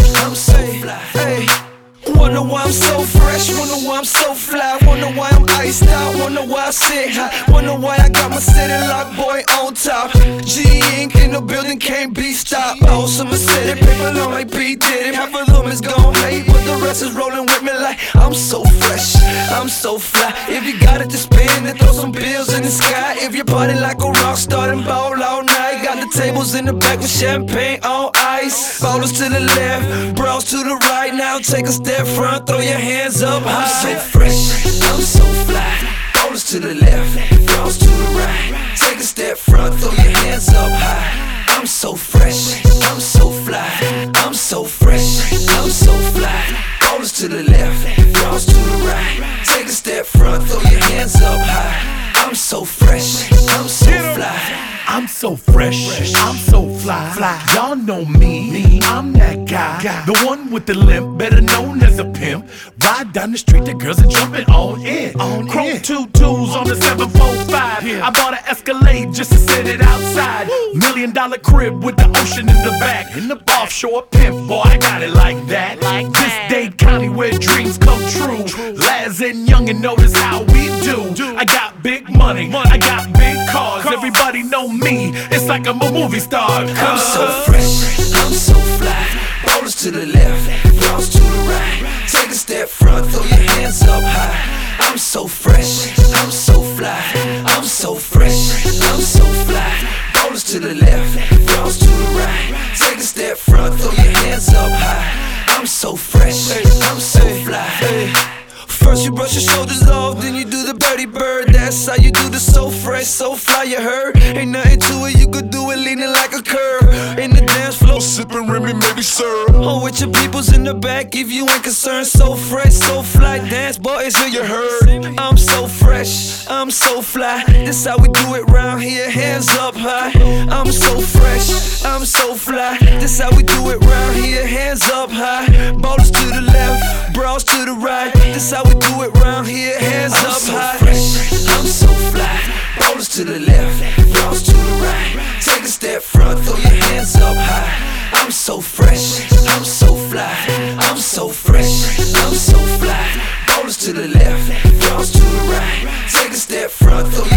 I'm so fly. Hey. Wonder why I'm so fresh, wonder why I'm so fly, wonder why I'm iced out, wonder why I sit high, wonder why I got my city lock boy on top. G-Ink in the building, can't be stopped. Awesome city, people on like P. Diddy. Half of them is gon' hate, but the rest is rolling with me like I'm so fresh, I'm so fly. If you got it to spend, then throw some bills in the sky. If you party like a rock star, then ball all night. Got the tables in the back with champagne on ice. Ballers to the left, bros to the right. Now take a step front, throw your hands up high. I'm so fresh, I'm so fly. Ballers to the left, bros to the right. Take a step front, throw your hands up high. I'm so fresh, I'm so fly. I'm so fresh, I'm so fly. Ballers to the left, bros to the right. Take a step front, throw your hands up high. I'm so fresh, I'm so fly. I'm so fresh, I'm so fly. Y'all know me, I'm that guy. The one with the limp, better known as a pimp. Ride down the street, the girls are jumping all in. Chrome 2.2s on the 745. I bought an Escalade just to sit it outside. $1 million crib with the ocean in the back. In the offshore pimp, boy, I got it like that. This Dade County where dreams come true. Laz and Youngin notice how we do. I got big money, I got big cars. Everybody know me, it's like I'm a movie star. I'm so fresh, I'm so fly. Ballers to the left, bros to the right. Take a step front, throw your hands up high. I'm so fresh, I'm so fly. I'm so fresh, I'm so fly. Ballers to the left, bros to the right. Take a step front, throw your hands up high. I'm so fresh, I'm so fly. First you brush your shoulders off, then you do the dirty bird. That's how you do the so fresh, so fly, you heard. Ain't nothing to it, you could do it leaning like a curve. In the dance floor, sipping Remy, maybe sir. Oh, with your peoples in the back, if you ain't concerned. So fresh, so fly, dance boys, till you heard. I'm so fresh, I'm so fly. This how we do it round here, hands up high. I'm so fresh, I'm so fly. This how we do it round here, hands up high. Ballers to the left, bros to the right. This how we do it round here, hands up high. I'm so fly, ballers to the left, bros to the right. Take a step front, throw your hands up high. I'm so fresh, I'm so fly. I'm so fresh, I'm so fly. Ballers to the left, bros to the right. Take a step front, throw your